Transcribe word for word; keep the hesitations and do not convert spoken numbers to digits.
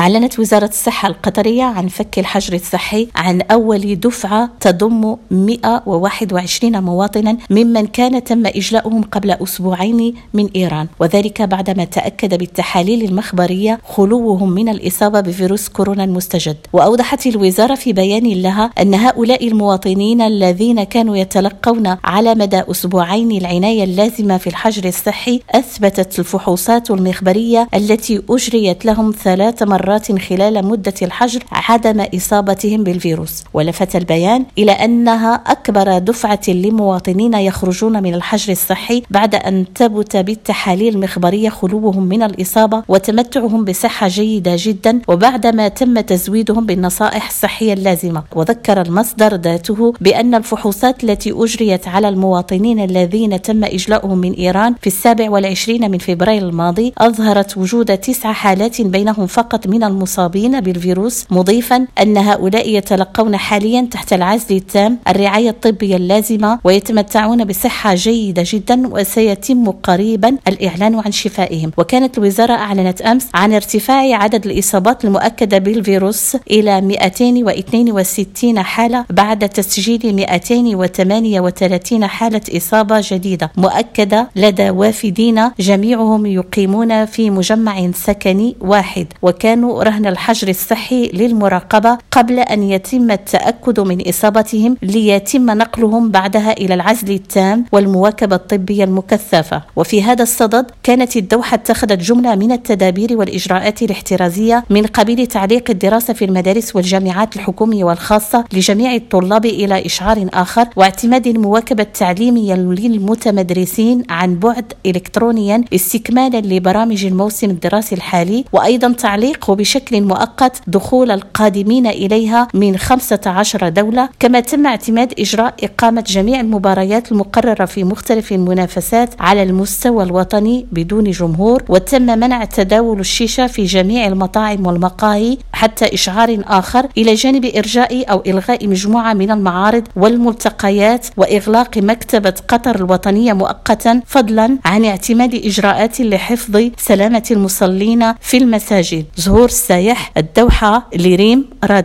أعلنت وزارة الصحة القطرية عن فك الحجر الصحي عن أول دفعة تضم مئة وواحد وعشرين مواطنا ممن كان تم إجلاؤهم قبل أسبوعين من إيران، وذلك بعدما تأكد بالتحاليل المخبرية خلوهم من الإصابة بفيروس كورونا المستجد. وأوضحت الوزارة في بيان لها أن هؤلاء المواطنين الذين كانوا يتلقون على مدى أسبوعين العناية اللازمة في الحجر الصحي أثبتت الفحوصات المخبرية التي أجريت لهم ثلاث مرات خلال مدة الحجر عدم إصابتهم بالفيروس. ولفت البيان إلى أنها أكبر دفعة لمواطنين يخرجون من الحجر الصحي بعد أن ثبت بالتحاليل المخبرية خلوهم من الإصابة وتمتعهم بصحة جيدة جدا، وبعدما تم تزويدهم بالنصائح الصحية اللازمة. وذكر المصدر ذاته بأن الفحوصات التي أجريت على المواطنين الذين تم إجلاؤهم من إيران في السابع والعشرين من فبراير الماضي أظهرت وجود تسع حالات بينهم فقط من المصابين بالفيروس، مضيفا أن هؤلاء يتلقون حاليا تحت العزل التام الرعاية الطبية اللازمة ويتمتعون بصحة جيدة جدا، وسيتم قريبا الإعلان عن شفائهم. وكانت الوزارة أعلنت أمس عن ارتفاع عدد الإصابات المؤكدة بالفيروس إلى مئتين واثنين وستين حالة بعد تسجيل مئتين وثمانية وثلاثين حالة إصابة جديدة مؤكدة لدى وافدين جميعهم يقيمون في مجمع سكني واحد، وكانوا رهن الحجر الصحي للمراقبة قبل أن يتم التأكد من إصابتهم ليتم نقلهم بعدها إلى العزل التام والمواكبة الطبية المكثفة. وفي هذا الصدد كانت الدوحة اتخذت جملة من التدابير والإجراءات الاحترازية من قبيل تعليق الدراسة في المدارس والجامعات الحكومية والخاصة لجميع الطلاب إلى إشعار آخر، واعتماد المواكبة التعليمية للمتمدرسين عن بعد إلكترونيا استكمالا لبرامج الموسم الدراسي الحالي، وأيضا تعليق بشكل مؤقت دخول القادمين إليها من خمسة عشر دولة. كما تم اعتماد إجراء إقامة جميع المباريات المقررة في مختلف المنافسات على المستوى الوطني بدون جمهور، وتم منع تداول الشيشة في جميع المطاعم والمقاهي حتى إشعار آخر، إلى جانب إرجاء أو إلغاء مجموعة من المعارض والملتقيات وإغلاق مكتبة قطر الوطنية مؤقتا، فضلا عن اعتماد إجراءات لحفظ سلامة المصلين في المساجد. زهور السايح، الدوحة، لريم راديو.